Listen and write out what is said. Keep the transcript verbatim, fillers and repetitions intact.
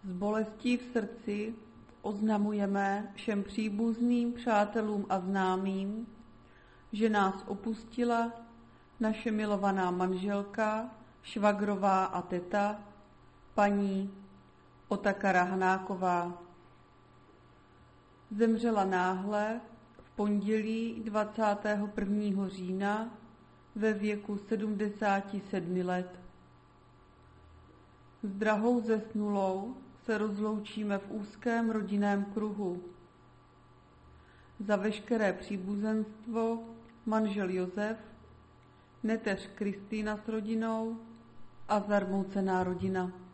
S bolestí v srdci oznamujeme všem příbuzným, přátelům a známým, že nás opustila naše milovaná manželka, švagrová a teta, paní Otakara Hanáková. Zemřela náhle v pondělí dvacátého prvního října ve věku sedmdesáti sedmi let. S drahou zesnulou se rozloučíme v úzkém rodinném kruhu. Za veškeré příbuzenstvo manžel Josef, neteř Kristýna s rodinou a zarmoucená rodina.